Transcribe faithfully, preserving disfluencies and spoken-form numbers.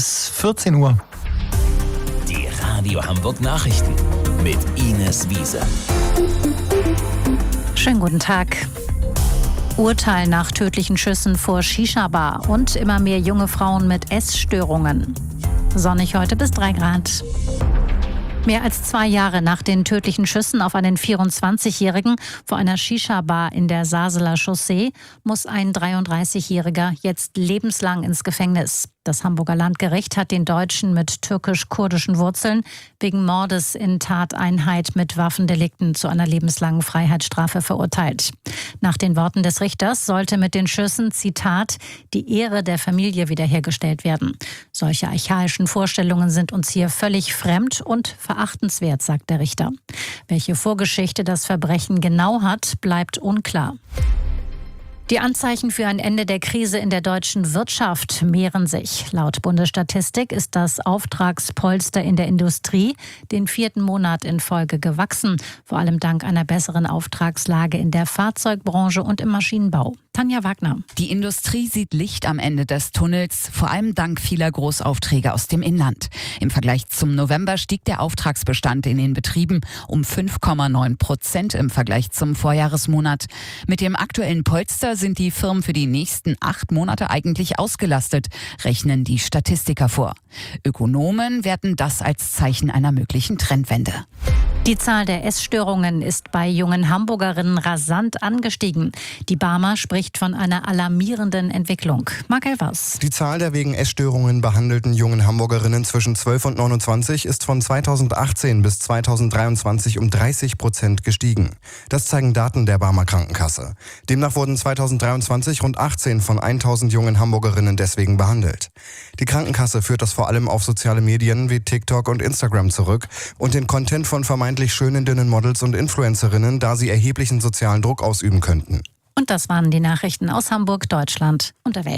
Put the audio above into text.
bis vierzehn Uhr. Die Radio Hamburg Nachrichten mit Ines Wiese. Schönen guten Tag. Urteil nach tödlichen Schüssen vor Shisha-Bar und immer mehr junge Frauen mit Essstörungen. Sonnig heute bis drei Grad. Mehr als zwei Jahre nach den tödlichen Schüssen auf einen vierundzwanzigjährigen vor einer Shisha-Bar in der Saseler Chaussee muss ein dreiunddreißigjähriger jetzt lebenslang ins Gefängnis. Das Hamburger Landgericht hat den Deutschen mit türkisch-kurdischen Wurzeln wegen Mordes in Tateinheit mit Waffendelikten zu einer lebenslangen Freiheitsstrafe verurteilt. Nach den Worten des Richters sollte mit den Schüssen, Zitat, die Ehre der Familie wiederhergestellt werden. Solche archaischen Vorstellungen sind uns hier völlig fremd und verachtenswert, sagt der Richter. Welche Vorgeschichte das Verbrechen genau hat, bleibt unklar. Die Anzeichen für ein Ende der Krise in der deutschen Wirtschaft mehren sich. Laut Bundesstatistik ist das Auftragspolster in der Industrie den vierten Monat in Folge gewachsen, vor allem dank einer besseren Auftragslage in der Fahrzeugbranche und im Maschinenbau. Tanja Wagner. Die Industrie sieht Licht am Ende des Tunnels, vor allem dank vieler Großaufträge aus dem Inland. Im Vergleich zum November stieg der Auftragsbestand in den Betrieben um fünf Komma neun Prozent im Vergleich zum Vorjahresmonat. Mit dem aktuellen Polster sind die Firmen für die nächsten acht Monate eigentlich ausgelastet, rechnen die Statistiker vor. Ökonomen werten das als Zeichen einer möglichen Trendwende. Die Zahl der Essstörungen ist bei jungen Hamburgerinnen rasant angestiegen. Die Barmer spricht von einer alarmierenden Entwicklung. Marc Elvers. Die Zahl der wegen Essstörungen behandelten jungen Hamburgerinnen zwischen zwölf und neunundzwanzig ist von zweitausendachtzehn bis zweitausenddreiundzwanzig um dreißig Prozent gestiegen. Das zeigen Daten der Barmer Krankenkasse. Demnach wurden zweitausenddreiundzwanzig rund achtzehn von tausend jungen Hamburgerinnen deswegen behandelt. Die Krankenkasse führt das vor allem auf soziale Medien wie TikTok und Instagram zurück und den Content von vermeintlich schönen, dünnen Models und Influencerinnen, da sie erheblichen sozialen Druck ausüben könnten. Und das waren die Nachrichten aus Hamburg, Deutschland und der Welt.